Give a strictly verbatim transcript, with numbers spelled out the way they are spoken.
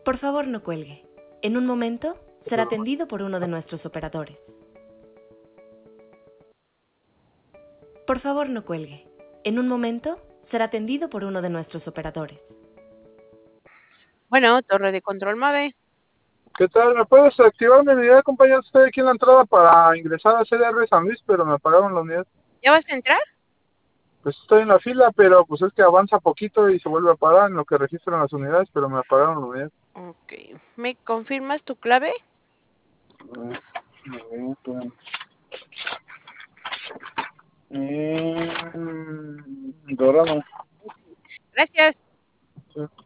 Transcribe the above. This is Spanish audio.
Por favor, no cuelgue. En un momento será atendido por uno de nuestros operadores. Por favor, no cuelgue. En un momento será atendido por uno de nuestros operadores. Bueno, torre de control MAVE. ¿Qué tal? ¿Me puedes activar mi unidad, compañero? Estoy aquí en la entrada para ingresar a C D R San Luis, pero me apagaron la unidad. ¿Ya vas a entrar? Pues estoy en la fila, pero pues es que avanza poquito y se vuelve a parar en lo que registran las unidades, pero me apagaron la unidad. Ok. ¿Me confirmas tu clave? A ver, a ver, espérame. Eh, Dorado. Gracias. Sí.